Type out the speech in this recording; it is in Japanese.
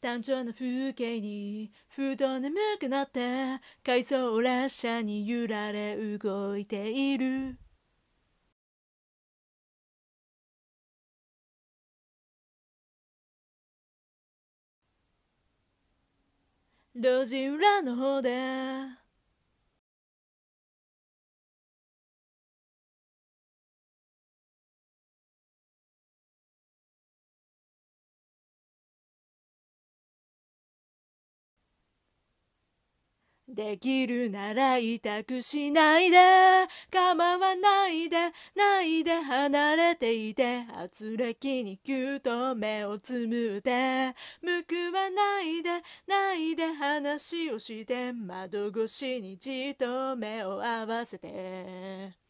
単調な風景にふと眠くなって回送列車に揺られ動いている。路地裏の方でできるなら痛くしないで構わないでないで離れていて圧力にキュッと目をつむって報わないでないで話をして窓越しにじっと目を合わせて